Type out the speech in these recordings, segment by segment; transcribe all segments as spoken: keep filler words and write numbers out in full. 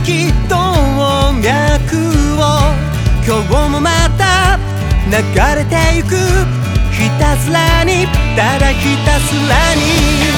き動脈を今日もまた流れてゆく、ひたすらにただひたすらに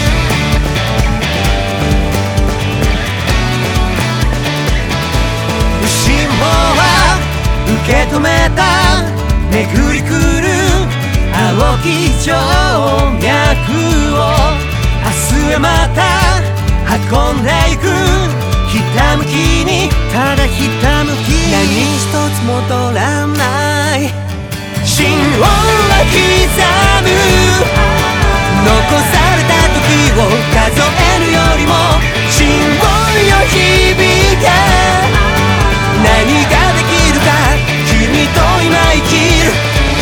牛もは受け止めた巡り来る青き静脈を明日へまた運んでいく、ひたむきにただひたむきに何一つ戻らない心音は刻む、残された時を数えるよりも心音よ響け、何ができるか君と今生きる、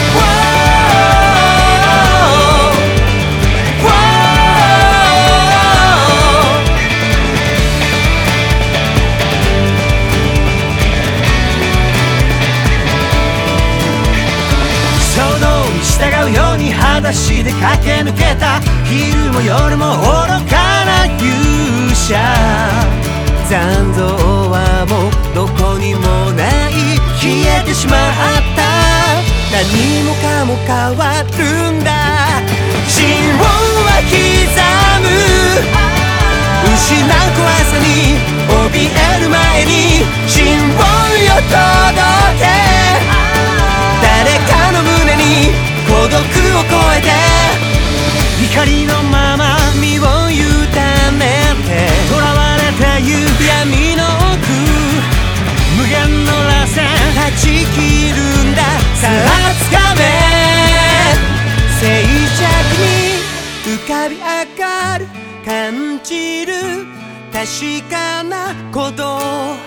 従うように裸足で駆け抜けた昼も夜も愚かな勇者、残像はもうどこにもない消えてしまった、何もかも変わるんだ、心音は刻む、失う怖さに怯える前に心音よ届け、誰かの胸に孤独を超えて光のまま身を委ねて、囚われてゆく闇の奥、無限の螺旋断ち切るんだ、さあ掴め静寂に浮かび上がる感じる確かなこと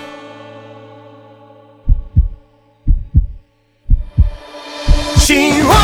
心を